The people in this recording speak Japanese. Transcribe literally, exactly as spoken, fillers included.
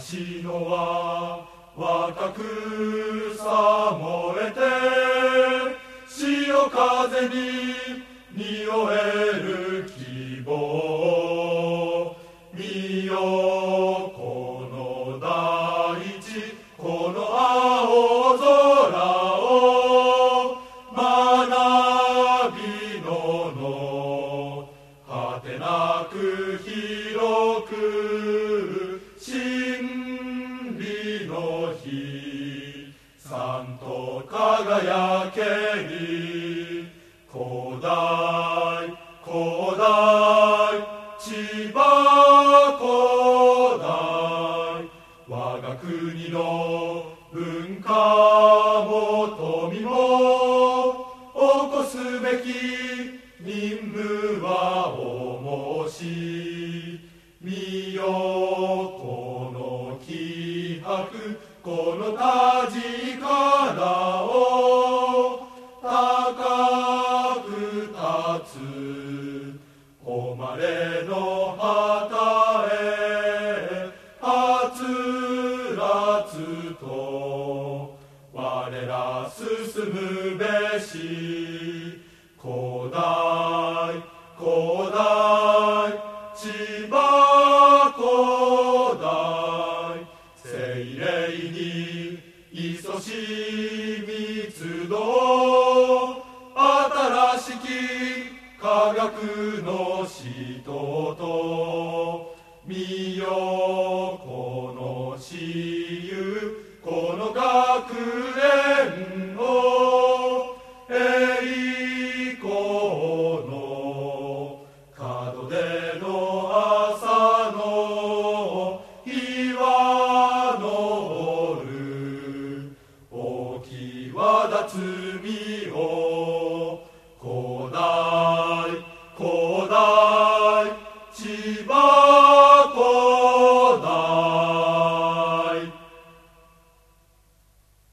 しのは若くさ燃えて、潮風に匂える希望。見よこの大地、この青空を、学びのの果てなく広く、真理の日さんと輝けり。古代古代千葉古代、我が国の文化も富も起こすべき任務は重し。見よこの気迫、この田力を、高く立つ誉れの旗へ、はつらつと我ら進むべし。古代古代千葉古代、精霊に勤し密度、新しき科学の使徒と。見よこの私有、この学園を、栄光の門出の朝の日は昇る。大きわだ罪を古代